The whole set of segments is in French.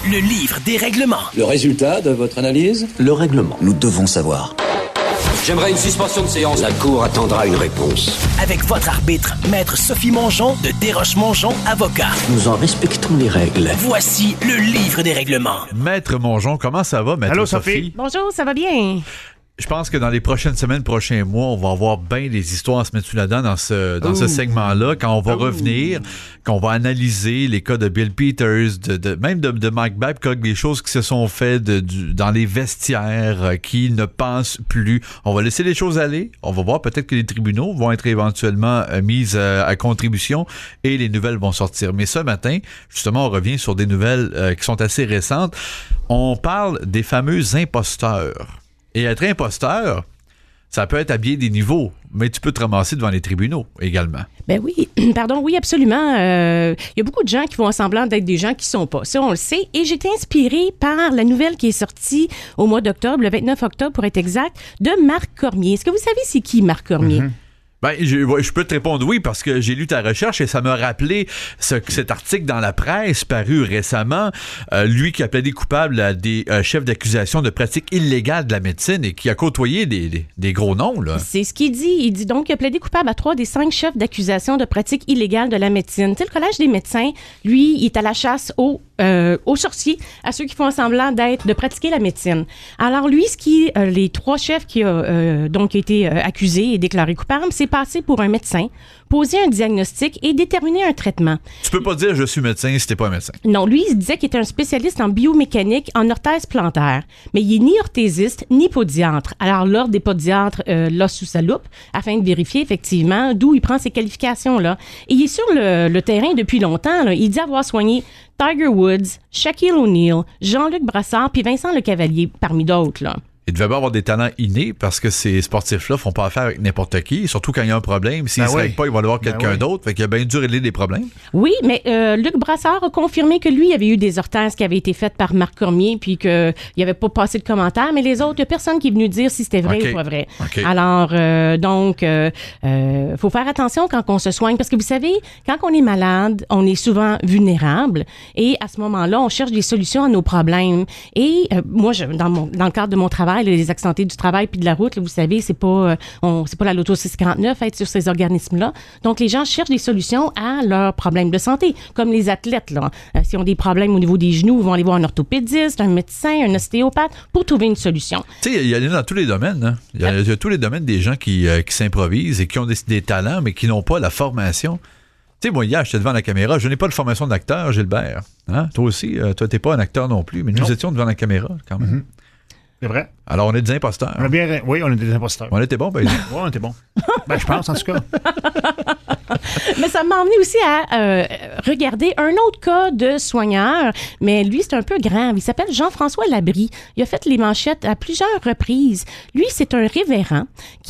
le livre des règlements. Le résultat de votre analyse? Le règlement. Nous devons savoir. J'aimerais une suspension de séance. La Cour attendra une réponse. Avec votre arbitre, Maître Sophie Mongeon de Desroches-Mongeon, avocat. Nous en respectons les règles. Voici le livre des règlements. Maître Mongeon, comment ça va, Maître Allô, Sophie? Bonjour, ça va bien? Je pense que dans les prochaines semaines, prochains mois, on va avoir bien des histoires à se mettre sous la dent dans ce segment-là, quand on va revenir, quand on va analyser les cas de Bill Peters, même de Mike Babcock, des choses qui se sont faites dans les vestiaires, qui ne pensent plus. On va laisser les choses aller. On va voir peut-être que les tribunaux vont être éventuellement mis à contribution et les nouvelles vont sortir. Mais ce matin, justement, on revient sur des nouvelles qui sont assez récentes. On parle des fameux imposteurs. Et être imposteur, ça peut être à bien des niveaux, mais tu peux te ramasser devant les tribunaux également. Ben oui, pardon, oui, absolument. Il y a beaucoup de gens qui font semblant d'être des gens qui sont pas. Ça, on le sait. Et j'ai été inspirée par la nouvelle qui est sortie au mois d'octobre, le 29 octobre pour être exact, de Marc Cormier. Est-ce que vous savez c'est qui Marc Cormier? Ben, je peux te répondre oui parce que j'ai lu ta recherche et ça m'a rappelé cet article dans la presse paru récemment. Lui qui a plaidé coupable à des chefs d'accusation de pratiques illégales de la médecine et qui a côtoyé des gros noms, là. C'est ce qu'il dit. Il dit donc qu'il a plaidé coupable à 3 des 5 chefs d'accusation de pratiques illégales de la médecine. Tu sais, le Collège des médecins, lui, il est à la chasse aux sorciers, à ceux qui font semblant de pratiquer la médecine. Alors lui, les 3 chefs qui ont été accusés et déclarés coupables, c'est passer pour un médecin, poser un diagnostic et déterminer un traitement. Tu peux pas dire je suis médecin si t'es pas un médecin. Non, lui, il disait qu'il était un spécialiste en biomécanique, en orthèse plantaire, mais il est ni orthésiste ni podiatre. Alors l'ordre des podiatres l'a sous sa loupe afin de vérifier effectivement d'où il prend ses qualifications-là. Et il est sur le terrain depuis longtemps, là. Il dit avoir soigné Tiger Woods, Shaquille O'Neal, Jean-Luc Brassard puis Vincent Lecavalier, parmi d'autres, là. Il devait avoir des talents innés parce que ces sportifs-là font pas affaire avec n'importe qui, surtout quand il y a un problème. S'ils ne se règlent pas, ils vont aller voir quelqu'un d'autre. Fait qu'il a bien dû régler des problèmes. Oui, mais Luc Brassard a confirmé que lui, il y avait eu des orthèses qui avaient été faites par Marc Cormier puis qu'il n'avait pas passé de commentaires. Mais les autres, il n'y a personne qui est venu dire si c'était vrai ou pas vrai. Okay. Alors, faut faire attention quand on se soigne parce que vous savez, quand on est malade, on est souvent vulnérable et à ce moment-là, on cherche des solutions à nos problèmes. Et moi, dans le cadre de mon travail, les accidentés du travail puis de la route, là, vous savez, c'est pas la Loto 649 à être sur ces organismes-là. Donc, les gens cherchent des solutions à leurs problèmes de santé, comme les athlètes, là. S'ils ont des problèmes au niveau des genoux, ils vont aller voir un orthopédiste, un médecin, un ostéopathe pour trouver une solution. Tu sais, il y en a dans tous les domaines. Hein? Il y a tous les domaines des gens qui s'improvisent et qui ont des talents, mais qui n'ont pas la formation. Tu sais, moi, hier, j'étais devant la caméra. Je n'ai pas de formation d'acteur, Gilbert. Hein? Toi aussi, toi, t'es pas un acteur non plus, mais nous étions devant la caméra, quand même. Mm-hmm. C'est vrai. Alors, on est des imposteurs. Oui, on est des imposteurs. On était bons, ben. Oui, on était bons. Je pense, en tout cas. Mais ça m'a emmené aussi à regarder un autre cas de soigneur, mais lui, c'est un peu grave. Il s'appelle Jean-François Labrie. Il a fait les manchettes à plusieurs reprises. Lui, c'est un révérend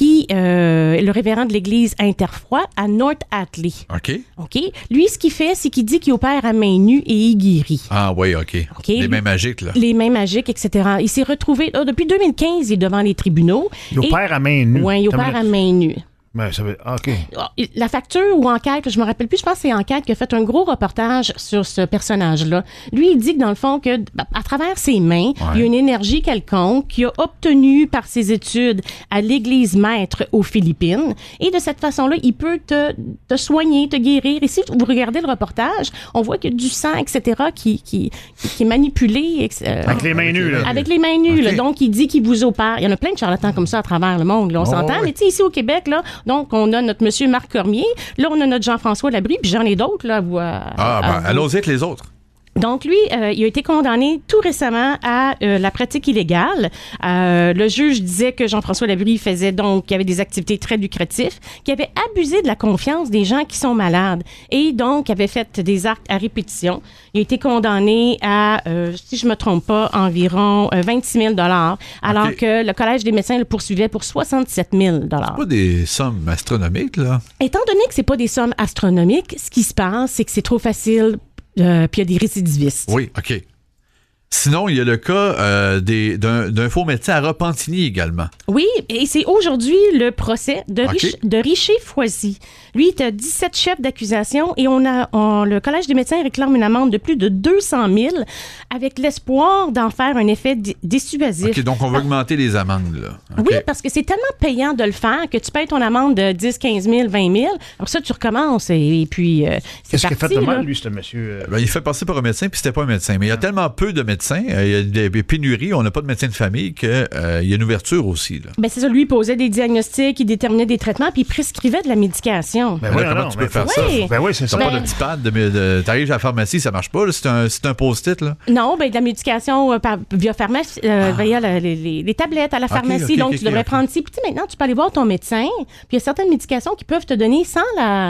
le révérend de l'église Interfroid à North Hatley. OK. Lui, ce qu'il fait, c'est qu'il dit qu'il opère à main nue et il guérit. Ah oui, OK. Les mains magiques, là. Les mains magiques, etc. Il s'est retrouvé, depuis 2015, il est devant les tribunaux. Il opère à main nue. Oui, il opère à main nue. Ben, ça veut... OK. La facture ou Enquête, je me rappelle plus, je pense que c'est Enquête qui a fait un gros reportage sur ce personnage-là. Lui, il dit que dans le fond, que à travers ses mains, il y a une énergie quelconque qu'il a obtenue par ses études à l'église maître aux Philippines. Et de cette façon-là, il peut te soigner, te guérir. Et si vous regardez le reportage, on voit qu'il y a du sang, etc., qui est manipulé. Avec les mains nues, là. Avec les mains nues, là. Donc, il dit qu'il vous opère. Il y en a plein de charlatans comme ça à travers le monde, là, on s'entend. Mais tu sais, ici au Québec, là, donc, on a notre monsieur Marc Cormier. Là, on a notre Jean-François Labrie, puis j'en ai d'autres, là, allons-y avec les autres. Donc, lui, il a été condamné tout récemment à la pratique illégale. Le juge disait que Jean-François Labrie qu'il avait des activités très lucratives, qu'il avait abusé de la confiance des gens qui sont malades et donc avait fait des actes à répétition. Il a été condamné à, si je me trompe pas, environ 26 000 alors que le Collège des médecins le poursuivait pour 67 000 C'est pas des sommes astronomiques, là. Étant donné que c'est pas des sommes astronomiques, ce qui se passe, c'est que c'est trop facile. Puis il y a des récidivistes. Oui, OK. Sinon, il y a le cas d'un faux médecin à Repentigny également. Oui, et c'est aujourd'hui le procès de Richer Foisy. Lui, il a 17 chefs d'accusation et le Collège des médecins réclame une amende de plus de 200 000 avec l'espoir d'en faire un effet dissuasif. OK, donc on va augmenter les amendes, là. Okay. Oui, parce que c'est tellement payant de le faire que tu payes ton amende de 10, 15 000, 20 000. Alors ça, tu recommences et puis c'est Qu'est-ce qu'il a fait de mal, là. lui, ce monsieur? Il fait passer par un médecin, puis c'était pas un médecin. Mais il y a tellement peu de médecins, il y a des pénuries, on n'a pas de médecin de famille, qu'il y a une ouverture aussi, là. Ben c'est ça, lui, il posait des diagnostics, il déterminait des traitements, puis il prescrivait de la médication. Ben Là, comment tu peux faire ça? Ben oui, c'est ça. T'as pas de petit pad, t'arrives à la pharmacie, ça marche pas, là, c'est un post-it, là. Non, ben de la médication via pharmacie, via les tablettes à la pharmacie. Donc, tu devrais prendre ci. Puis maintenant, tu peux aller voir ton médecin. Puis il y a certaines médications qui peuvent te donner sans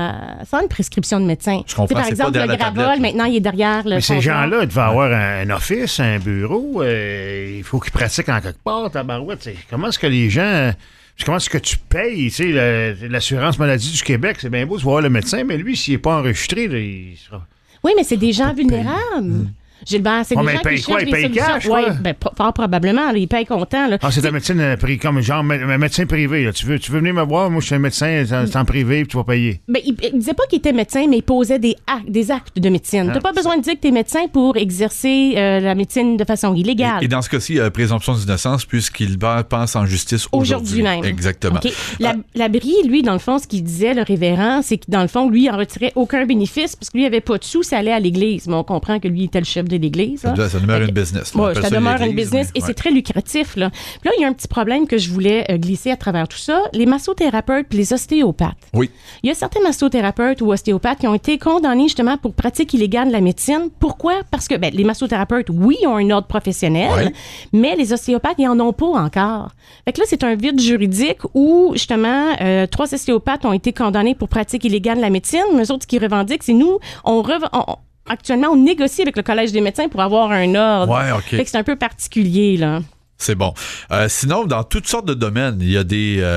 une prescription de médecin. Je comprends, par exemple, le Gravol, maintenant, il est derrière le. Mais ces gens-là, ils devaient avoir un office, un bureau. Il faut qu'ils pratiquent en quelque part, tabarouette. Comment est-ce que les gens. Comment est-ce que tu payes? Tu sais, l'assurance maladie du Québec, c'est bien beau de voir le médecin, mais lui, s'il n'est pas enregistré, là, il sera. Oui, mais c'est des gens vulnérables. Gilbert, c'est des gens qui cherchent des solutions. Cash, oui, ben, fort probablement. Là, ils payent content. Là. C'est un médecin comme genre un médecin privé. Là. Tu veux venir me voir? Moi, je suis un médecin, c'est en privé, puis tu vas payer. Ben, il disait pas qu'il était médecin, mais il posait des actes de médecine. Tu n'as pas besoin de dire que tu es médecin pour exercer la médecine de façon illégale. Et dans ce cas-ci, il y a présomption d'innocence puisqu'il pense en justice aujourd'hui même. Exactement. Okay. Labrie, lui, dans le fond, ce qu'il disait, le révérend, c'est que dans le fond, lui, il en retirait aucun bénéfice parce que lui, il avait pas de sous, ça allait à l'église. Mais on comprend que lui, il était le chef de l'église. Ça demeure une business. Oui, ça demeure une business et c'est très lucratif. Là. Puis là, il y a un petit problème que je voulais glisser à travers tout ça. Les massothérapeutes puis les ostéopathes. Oui. Il y a certains massothérapeutes ou ostéopathes qui ont été condamnés justement pour pratique illégale de la médecine. Pourquoi? Parce que les massothérapeutes, oui, ont un ordre professionnel, mais les ostéopathes, ils en ont pas encore. Fait que là, c'est un vide juridique où, justement, 3 ostéopathes ont été condamnés pour pratique illégale de la médecine. Mais eux autres, ce qu'ils revendiquent, c'est nous, actuellement, on négocie avec le Collège des médecins pour avoir un ordre. Ouais, OK. Fait que c'est un peu particulier, là. C'est bon. Sinon, dans toutes sortes de domaines, il y a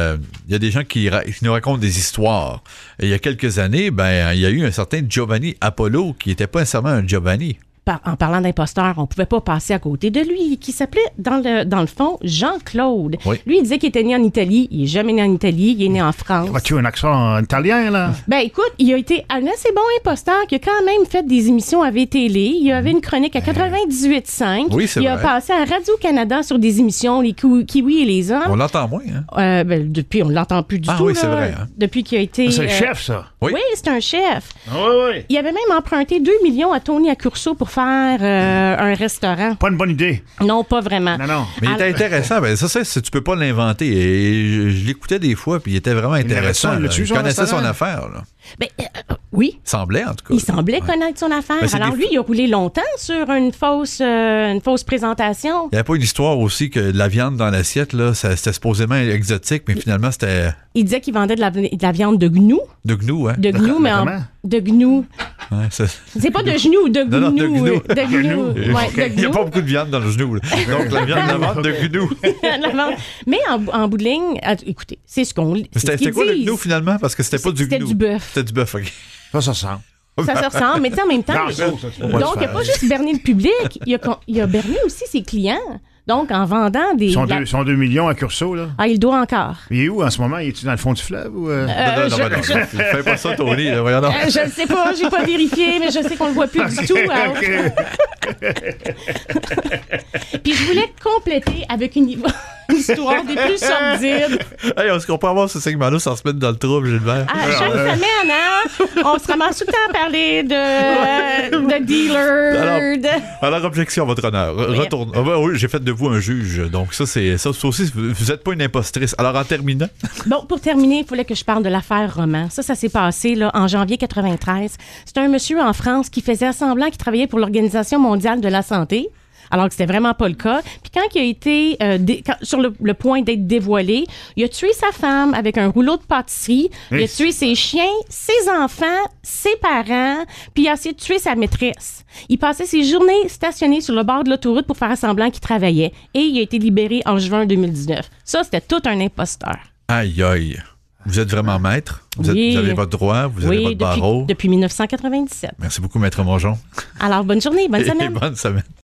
des gens qui nous racontent des histoires. Et il y a quelques années, il y a eu un certain Giovanni Apollo qui n'était pas nécessairement un Giovanni. En parlant d'imposteur, on pouvait pas passer à côté de lui, qui s'appelait, dans le fond, Jean-Claude. Oui. Lui, il disait qu'il était né en Italie. Il est jamais né en Italie. Il est né en France. As-tu un accent italien, là? Ben, écoute, il a été un assez bon imposteur qui a quand même fait des émissions à VTL. Il avait une chronique à 98.5. Oui, c'est vrai. Il a passé à Radio-Canada sur des émissions, les Kiwi et les hommes. On l'entend moins, hein? Depuis, on l'entend plus du tout. Oui, là, c'est vrai. Hein? Depuis qu'il a été... C'est le chef, ça? Oui, c'est un chef. Oui. Il avait même emprunté 2 millions à Tony Accurso pour faire un restaurant. Pas une bonne idée. Non, pas vraiment. Non. Mais il était intéressant. Tu peux pas l'inventer. Et je l'écoutais des fois, puis il était vraiment intéressant. Il connaissait son affaire. Là. Ben, oui. Il semblait, en tout cas. Il semblait connaître son affaire. Alors lui, il a roulé longtemps sur une fausse présentation. Il n'y avait pas une histoire aussi que de la viande dans l'assiette, là, c'était supposément exotique, mais finalement, c'était... Il disait qu'il vendait de la viande de gnou. De gnou, hein? De gnou, mais de gnou. Ouais, c'est pas de genou, de gnou. Non, de gnou. De gnou. Ouais, de il n'y a pas beaucoup de viande dans le genou. Là. Donc, la viande de vente de gnou. Mais en bout de ligne, écoutez, c'est ce qu'on lit. C'était quoi le gnou, finalement? Parce que c'était pas du gnou. C'était du bœuf. C'était du bœuf, OK. Ça ressemble. Ça se ressemble, mais en même temps... donc, il n'a pas juste berné le public, il a berné aussi ses clients. Donc, en vendant des... Son 2 millions à Curso, là. Ah, il doit encore. Il est où en ce moment? Il est-tu dans le fond du fleuve ou... Non. Fais pas ça, Tony. Voyons donc. Je ne sais pas, j'ai pas vérifié, mais je sais qu'on le voit plus du tout. Puis je voulais compléter avec une histoire des plus sordides. Hey, est-ce qu'on peut avoir ce segment-là sans se mettre dans le trouble, Gilbert? Chaque semaine, on se ramasse tout le temps à parler de dealers. Alors, objection, votre honneur. Retourne. Oui, j'ai fait de vous un juge. Donc, ça aussi, vous n'êtes pas une impostrice. Alors, en terminant. Bon, pour terminer, il fallait que je parle de l'affaire Roman. Ça s'est passé là, en janvier 93. C'est un monsieur en France qui faisait semblant qu'il travaillait pour l'Organisation mondiale de la santé, alors que c'était vraiment pas le cas. Puis quand il a été sur le point d'être dévoilé, il a tué sa femme avec un rouleau de pâtisserie, il a tué ses chiens, ses enfants, ses parents, puis il a essayé de tuer sa maîtresse. Il passait ses journées stationnées sur le bord de l'autoroute pour faire semblant qu'il travaillait et il a été libéré en juin 2019. Ça, c'était tout un imposteur. Aïe, aïe. Vous êtes vraiment maître? Vous avez votre droit? Vous avez votre barreau? Depuis 1997. Merci beaucoup, Maître Mongeon. Alors, bonne journée, bonne semaine. Bonne semaine.